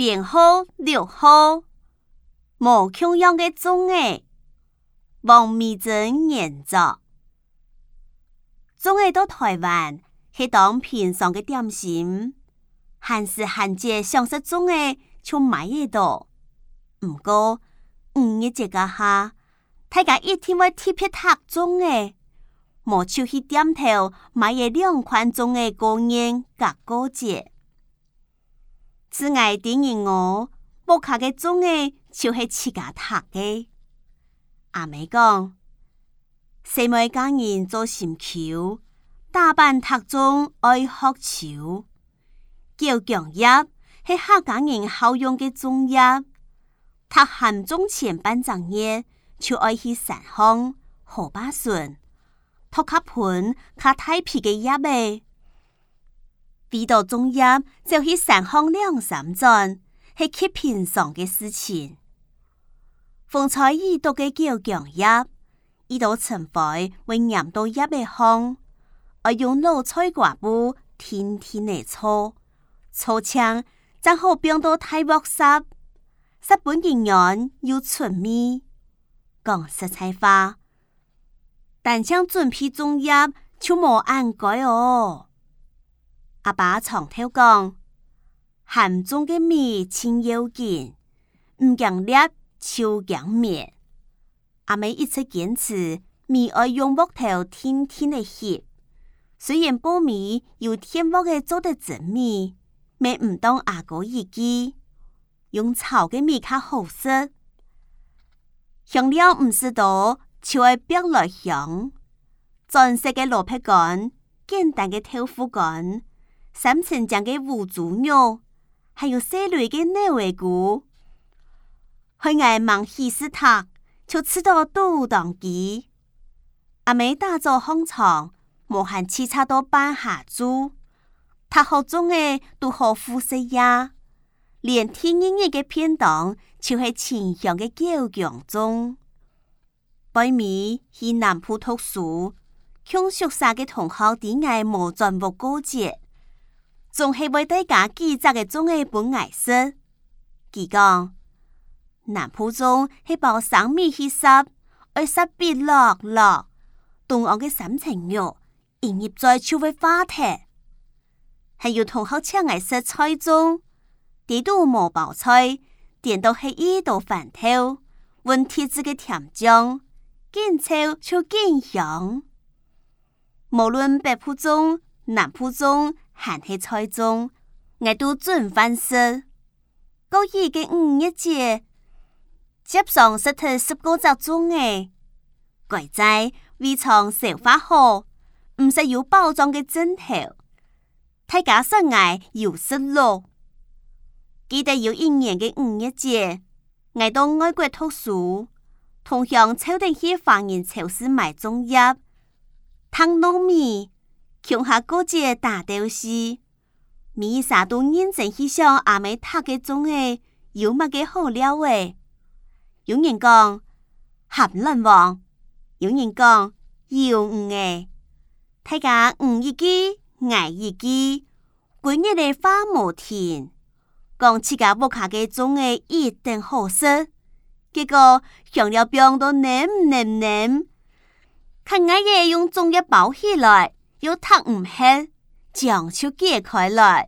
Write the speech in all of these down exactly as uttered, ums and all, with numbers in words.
编號六號，無窮樣嘅種誒，王美珍研作。種誒到台灣係當平常嘅點心，閒時閒節想食種誒就買嘢多。唔過五月節個下，大家一天會特別讀種誒，無就去店頭買嘢兩款種誒過年甲過節。此外，電影我木卡嘅種誒就是自家讀嘅。阿妹講，細妹教人做心球，大班讀種愛學球。叫強葉係客家人好用嘅種葉，讀含種前半張葉就愛去山鄉河巴筍，讀卡盤卡太皮嘅葉誒。遇到種葉就去山鄉兩三轉，係極平常嘅事情。風采已讀嘅叫強葉，遇到陳灰會染到葉嘅香，我用老菜瓜布天天嚟搓。粗槍正好變到太鑊濕，日本營養又純味。講實在話，但將準備種葉就無按改哦。阿爸常聽講，鹹種嘅米清要緊，唔強烈就強滅。阿妹一直堅持米愛用木頭天天嚟翕，雖然苞米有天鑊嘅做得真米。咪唔當阿哥一記，用炒嘅米較好食。香料唔是多，就愛煸來香。鑽石嘅蘿蔔乾，簡單嘅豆腐乾，三層醬嘅烏豬肉，還有細類嘅內尾菇。去嗌忙喜事塔，就吃到肚當機。阿妹打造香腸，無限恉插到半下豬。他學種誒都好膚色呀，連天然嘅嘅片檔就係清香嘅九強種。背面去南埔讀書，向宿舍嘅同學點嗌無全部過節，仲係為大家記載嘅種誒本藝術。佢講南埔種係包生米去濕，愛濕必落落，東岸嘅三層肉，營業在就會化鐵。還有同學搶愛食菜種，地度無包菜，點到係一道飯頭，混鐵子嘅甜醬，見臭就見香。無論北埔種、南埔種，還係菜種，我都準飯食。高二嘅五月節，接上食頭十個隻種誒，貴在微創消化好，唔使有包裝嘅枕頭。大家說愛有食咯。記得有一年嘅五月節，我到外國讀書，同鄉抽定去華人超市買種葉、燙糯米，鄉下過節打豆豉，米啥都認真去想阿妹讀嘅種誒，有乜嘅好料誒？有人講鹹卵黃，有人講油唔誒，大家唔一記。愛一記，每日的花無停，講自家屋下嘅種誒一定好食，結果香料變到黏黏黏，看我嘢用種葉包起來，又燙唔hết，醬就解開來。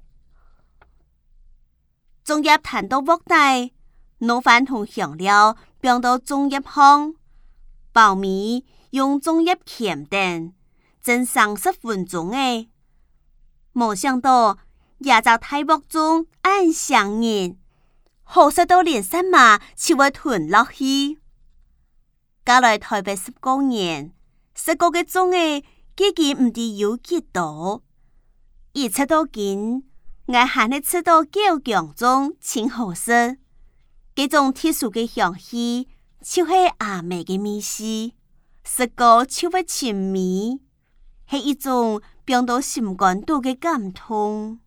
種葉彈到屋底，攞飯同香料變到種葉香，苞米用種葉鉗定，整三十分鐘誒。冇想到也在大鑊中按上癮，好食到連山馬就會吞落去。嫁來台北十九年，食過嘅種誒，幾件唔知有幾多。一吃到見，我還係吃到九強種，真好食。這種特殊嘅香氣，就係阿妹嘅味絲，食過就會親密，係一種變到心肝肚嘅感動。